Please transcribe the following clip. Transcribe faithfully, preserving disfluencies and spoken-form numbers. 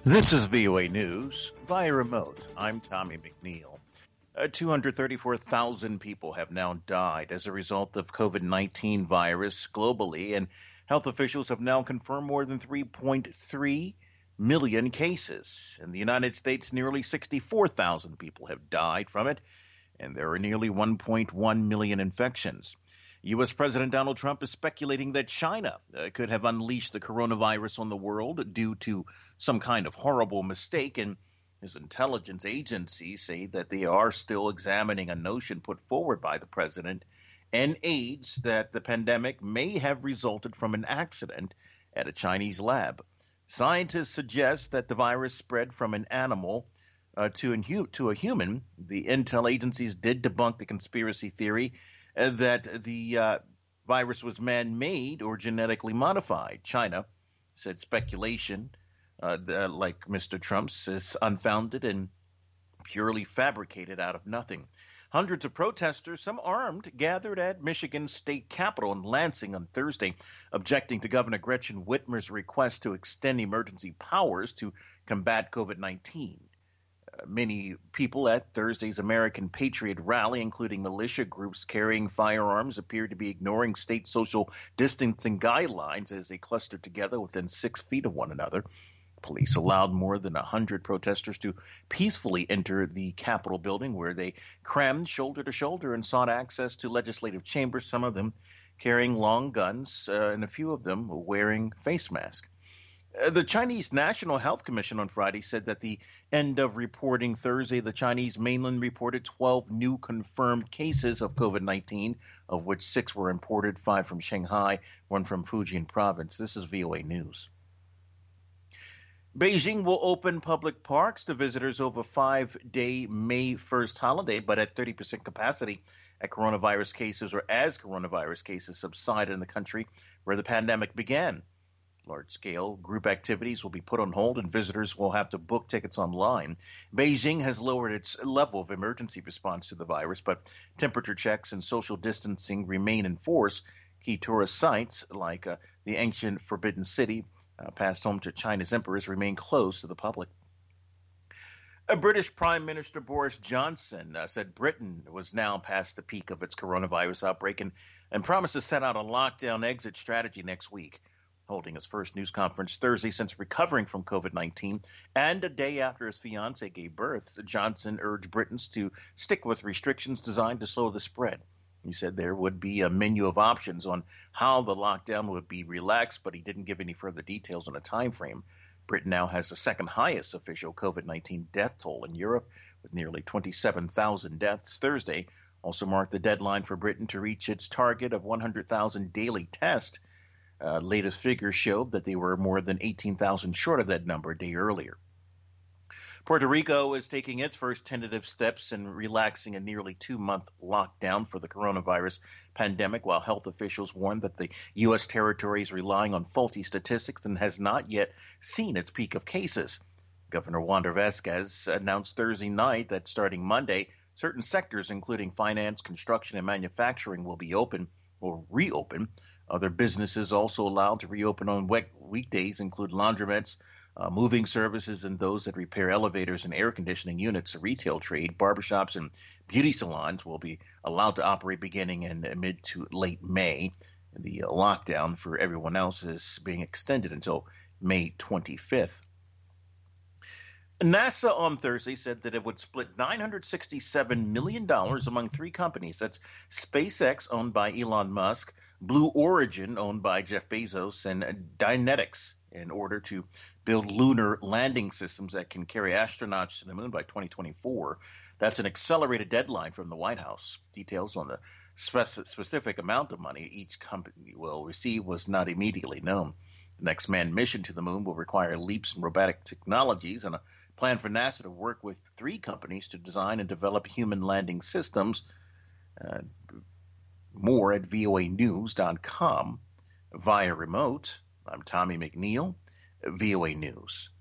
This is V O A News via remote. I'm Tommy McNeil. Uh, two hundred thirty-four thousand people have now died as a result of COVID nineteen virus globally, and health officials have now confirmed more than three point three million cases. In the United States, nearly sixty-four thousand people have died from it, and there are nearly one point one million infections. U S. President Donald Trump is speculating that China uh, could have unleashed the coronavirus on the world due to some kind of horrible mistake, and his intelligence agencies say that they are still examining a notion put forward by the president and aides that the pandemic may have resulted from an accident at a Chinese lab. Scientists suggest that the virus spread from an animal uh, to, an, to a human. The intel agencies did debunk the conspiracy theory uh, that the uh, virus was man-made or genetically modified. China said speculation Uh, the, like Mister Trump's, is unfounded and purely fabricated out of nothing. Hundreds of protesters, some armed, gathered at Michigan's state capitol in Lansing on Thursday, objecting to Governor Gretchen Whitmer's request to extend emergency powers to combat COVID nineteen. Uh, many people at Thursday's American Patriot rally, including militia groups carrying firearms, appeared to be ignoring state social distancing guidelines as they clustered together within six feet of one another. Police allowed more than one hundred protesters to peacefully enter the Capitol building, where they crammed shoulder to shoulder and sought access to legislative chambers, some of them carrying long guns uh, and a few of them wearing face masks. Uh, the Chinese National Health Commission on Friday said that the end of reporting Thursday, the Chinese mainland reported twelve new confirmed cases of COVID nineteen, of which six were imported, five from Shanghai, one from Fujian province. This is V O A News. Beijing will open public parks to visitors over a five-day May first holiday, but at thirty percent capacity at coronavirus cases or as coronavirus cases subside in the country where the pandemic began. Large-scale group activities will be put on hold and visitors will have to book tickets online. Beijing has lowered its level of emergency response to the virus, but temperature checks and social distancing remain in force. Key tourist sites like uh, the ancient Forbidden City, Uh, passed home to China's emperors, remain closed to the public. A British Prime Minister Boris Johnson uh, said Britain was now past the peak of its coronavirus outbreak and, and promised to set out a lockdown exit strategy next week. Holding his first news conference Thursday since recovering from COVID nineteen and a day after his fiancée gave birth, Johnson urged Britons to stick with restrictions designed to slow the spread. He said there would be a menu of options on how the lockdown would be relaxed, but he didn't give any further details on a time frame. Britain now has the second highest official COVID nineteen death toll in Europe, with nearly twenty-seven thousand deaths. Thursday also marked the deadline for Britain to reach its target of one hundred thousand daily tests. Uh, latest figures showed that they were more than eighteen thousand short of that number a day earlier. Puerto Rico is taking its first tentative steps in relaxing a nearly two-month lockdown for the coronavirus pandemic, while health officials warn that the U S territory is relying on faulty statistics and has not yet seen its peak of cases. Governor Wanda Vazquez announced Thursday night that starting Monday, certain sectors, including finance, construction, and manufacturing, will be open or reopen. Other businesses also allowed to reopen on weekdays include laundromats, Uh, moving services, and those that repair elevators and air conditioning units. The retail trade, barbershops, and beauty salons will be allowed to operate beginning in mid to late May. The uh, lockdown for everyone else is being extended until May twenty-fifth. NASA on Thursday said that it would split nine hundred sixty-seven million dollars among three companies. That's SpaceX, owned by Elon Musk, Blue Origin, owned by Jeff Bezos, and Dynetics, in order to build lunar landing systems that can carry astronauts to the moon by twenty twenty-four. That's an accelerated deadline from the White House. Details on the spec- specific amount of money each company will receive was not immediately known. The next manned mission to the moon will require leaps in robotic technologies and a plan for NASA to work with three companies to design and develop human landing systems. Uh, more at V O A news dot com via remote. I'm Tommy McNeil, V O A News.